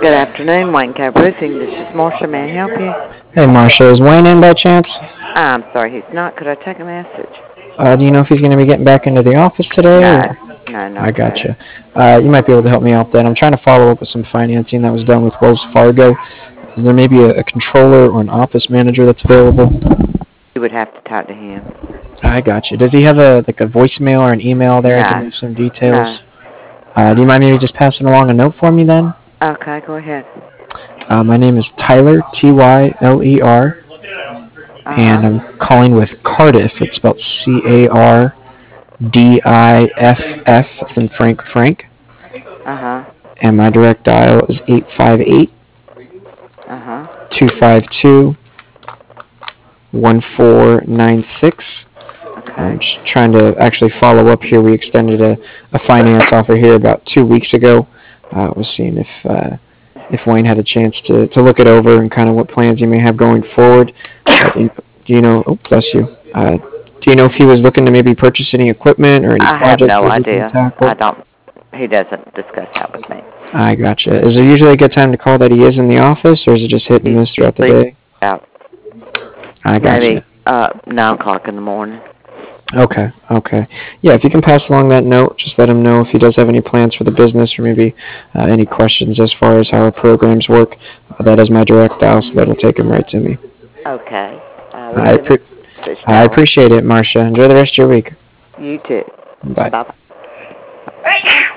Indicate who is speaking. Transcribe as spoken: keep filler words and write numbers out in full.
Speaker 1: Good afternoon, Wayne Cab Roofing. This is Marsha. May I help you?
Speaker 2: Hey, Marsha, is Wayne in by chance?
Speaker 1: I'm sorry, he's not. Could I take a message?
Speaker 2: Uh, do you know if he's going to be getting back into the office today? Or?
Speaker 1: No, no,
Speaker 2: I
Speaker 1: not today.
Speaker 2: gotcha. Uh, you might be able to help me out then. I'm trying to follow up with some financing that was done with Wells Fargo. Is there maybe a, a controller or an office manager that's available?
Speaker 1: You would have to talk to him.
Speaker 2: I gotcha. Does he have a like a voicemail or an email there I can
Speaker 1: No,
Speaker 2: leave some
Speaker 1: no.
Speaker 2: details? Uh, do you mind maybe just passing along a note for me then?
Speaker 1: Okay, go ahead.
Speaker 2: Uh, my name is Tyler, T Y L E R,
Speaker 1: Uh
Speaker 2: and
Speaker 1: huh.
Speaker 2: I'm calling with Cardiff. It's spelled C A R D I F F, as in Frank Frank.
Speaker 1: Uh huh.
Speaker 2: And my direct dial is eight five eight,
Speaker 1: Uh huh.
Speaker 2: two five two, one four nine six. I'm
Speaker 1: Okay.
Speaker 2: just trying to actually follow up here. We extended a, a finance offer here about two weeks ago. I uh, was seeing if uh, if Wayne had a chance to, to look it over and kind of what plans he may have going forward. Uh, do, you, do you know? Oh, bless you. Uh, do you know if he was looking to maybe purchase any equipment or any
Speaker 1: I have
Speaker 2: projects
Speaker 1: no
Speaker 2: he was looking to
Speaker 1: idea. I
Speaker 2: tackle?
Speaker 1: don't. He doesn't discuss that with me.
Speaker 2: I gotcha. Is there usually a good time to call that he is in the office, or is it just hit and
Speaker 1: He's
Speaker 2: miss throughout the
Speaker 1: usually
Speaker 2: day?
Speaker 1: out
Speaker 2: I
Speaker 1: maybe
Speaker 2: gotcha.
Speaker 1: uh nine o'clock in the morning.
Speaker 2: Okay, okay. Yeah, if you can pass along that note, just let him know if he does have any plans for the business or maybe uh, any questions as far as how our programs work. Uh, that is my direct dial, so that'll take him right to me.
Speaker 1: Okay. I
Speaker 2: I,
Speaker 1: leave a
Speaker 2: pre-
Speaker 1: message
Speaker 2: I
Speaker 1: down.
Speaker 2: appreciate it, Marcia. Enjoy the rest of your week.
Speaker 1: You too.
Speaker 2: Bye.
Speaker 1: Bye bye.